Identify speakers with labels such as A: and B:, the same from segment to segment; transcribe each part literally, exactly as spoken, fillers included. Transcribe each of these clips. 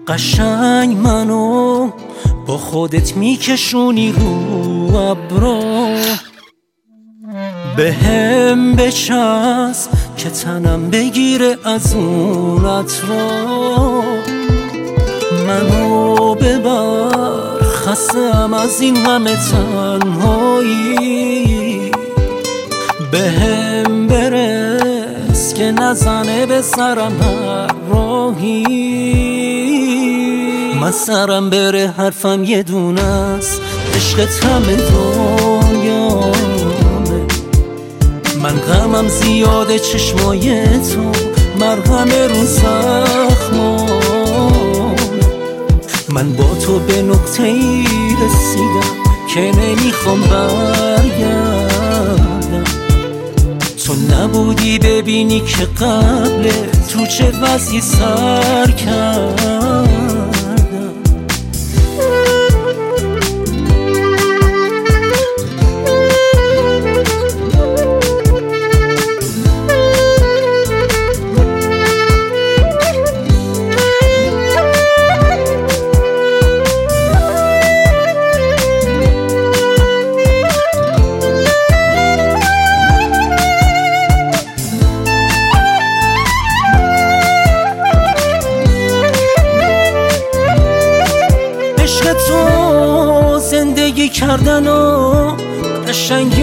A: قشنگ منو با خودت میکشونی رو ابرا، به هم بچسب که تنم بگیره از اون عطرا. منو ببر خستم از این همه تنهایی، به هم برس که نزنه به سرم هر راهی. من سرم بره حرفم یه دونه است، عشقت همه دنیامه. من غمم زیاده چشمای تو مرهم رو زخمام. من با تو به نقطه ای رسیدم که نمیخوام برگردم. تو نبودی ببینی که قبل تو چه وضعی سر کردم. تو زندگی کردن و قشنگ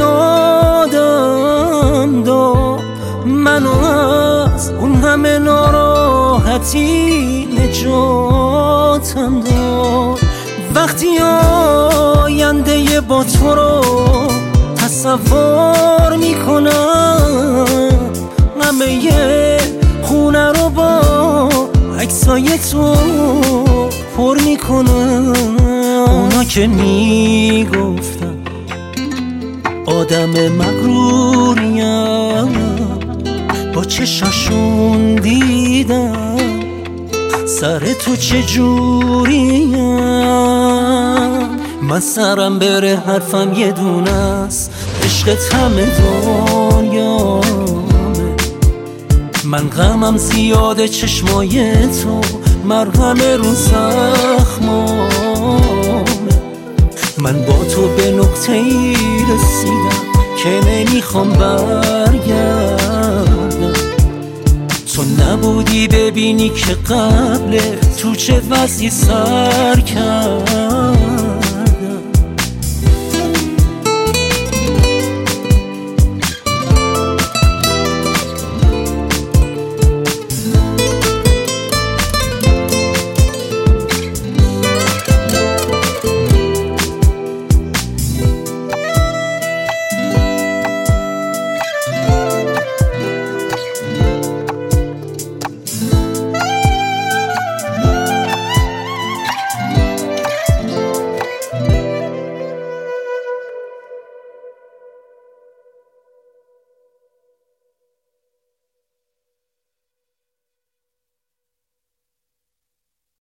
A: یادم داد، منو از اون همه ناراحتی نجاتم داد. وقتی آینده با تو رو تصور میکنم، همه خونه رو با عکسای تو پر میکنم. اونا که میگفتن آدم مغروریم، با چشاشون دیدم سر تو چجوریم. من سرم بره حرفم یه دونه است، عشقت همه دنیامه. من غمم زیاده چشمای تو مرهم رو زخمام. من با تو به نقطه ای رسیدم که نمیخوام برگردم. تو نبودی ببینی که قبل تو چه وضعی سر کردم.